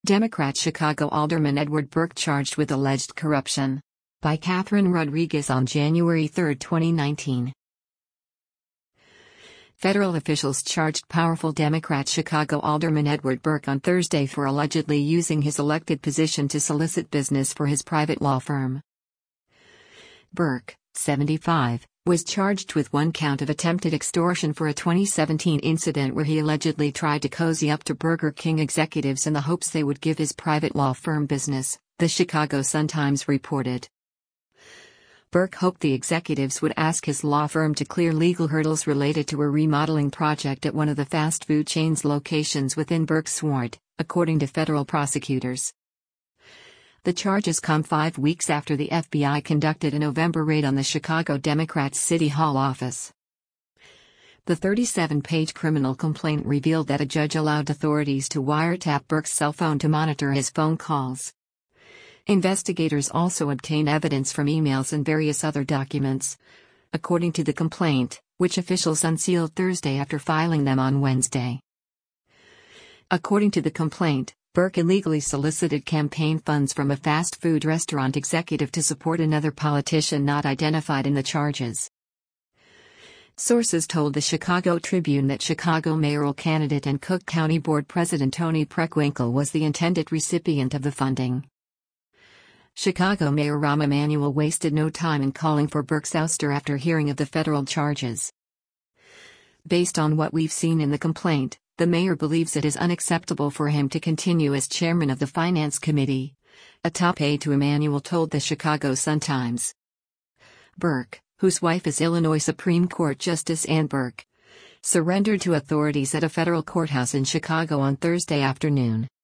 Democrat Chicago Alderman Edward Burke charged with alleged corruption. By Catherine Rodriguez on January 3, 2019. Federal officials charged powerful Democrat Chicago Alderman Edward Burke on Thursday for allegedly using his elected position to solicit business for his private law firm. Burke, 75, was charged with one count of attempted extortion for a 2017 incident where he allegedly tried to cozy up to Burger King executives in the hopes they would give his private law firm business, the Chicago Sun-Times reported. Burke hoped the executives would ask his law firm to clear legal hurdles related to a remodeling project at one of the fast food chain's locations within Burke's ward, according to federal prosecutors. The charges come 5 weeks after the FBI conducted a November raid on the Chicago Democrats' City Hall office. The 37-page criminal complaint revealed that a judge allowed authorities to wiretap Burke's cell phone to monitor his phone calls. Investigators also obtained evidence from emails and various other documents, according to the complaint, which officials unsealed Thursday after filing them on Wednesday. According to the complaint, Burke illegally solicited campaign funds from a fast food restaurant executive to support another politician not identified in the charges. Sources told the Chicago Tribune that Chicago mayoral candidate and Cook County Board President Tony Preckwinkle was the intended recipient of the funding. Chicago Mayor Rahm Emanuel wasted no time in calling for Burke's ouster after hearing of the federal charges. Based on what we've seen in the complaint, the mayor believes it is unacceptable for him to continue as chairman of the Finance Committee, a top aide to Emanuel told the Chicago Sun-Times. Burke, whose wife is Illinois Supreme Court Justice Ann Burke, surrendered to authorities at a federal courthouse in Chicago on Thursday afternoon.